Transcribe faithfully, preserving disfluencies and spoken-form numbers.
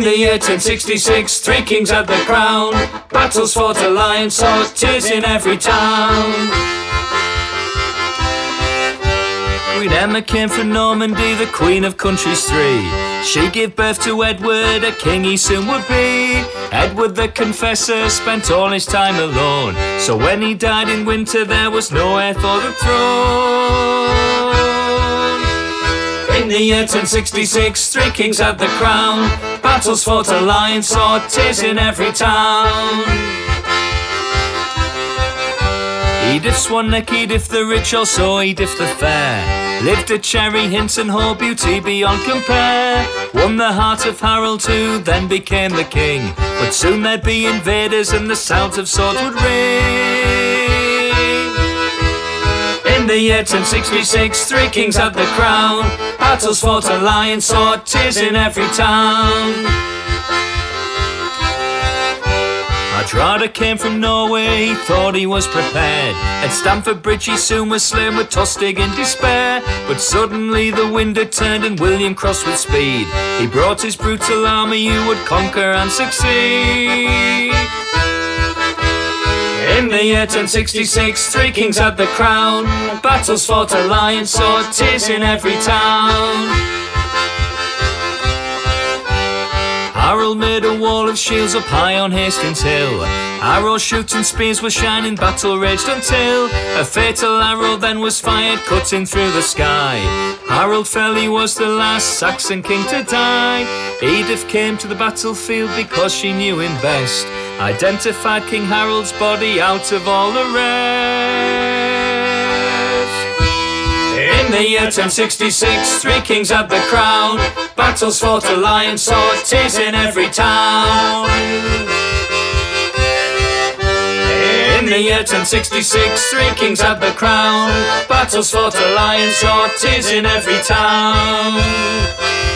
the year ten sixty-six, three kings had the crown. Battles fought, a lion sword, tears in every town. Queen Emma came from Normandy, the queen of countries three. She gave birth to Edward, a king he soon would be. Edward the Confessor spent all his time alone, so when he died in winter there was no heir for the throne. In the year ten sixty-six, three kings had the crown. Battles fought, a lion sword, tears in every town. Edith Swanneck, Edith the rich, also Edith the fair, lived at Cherry Hinton Hall, beauty beyond compare. Won the heart of Harold who then became the king, but soon there'd be invaders and the sound of swords would ring. In the year ten sixty-six, three kings had the crown. Battles fought, a lion sword, tears in every town. Hardrada came from Norway, he thought he was prepared. At Stamford Bridge he soon was slain with Tostig in despair. But suddenly the wind had turned and William crossed with speed. He brought his brutal army who would conquer and succeed. In the year ten sixty-six, three kings had the crown. Battles fought, a lion sword, tears in every town. Harold made a wall of shields up high on Hastings Hill. Arrows, shooting spears were shining, battle raged until a fatal arrow then was fired, cutting through the sky. Harold fell, he was the last Saxon king to die. Edith came to the battlefield because she knew him best, identified King Harold's body out of all the rest. In the year ten sixty-six, three kings had the crown. Battles fought, a lion sword, tears in every town. In the year ten sixty-six, three kings had the crown. Battles fought, a lion sword, tears in every town.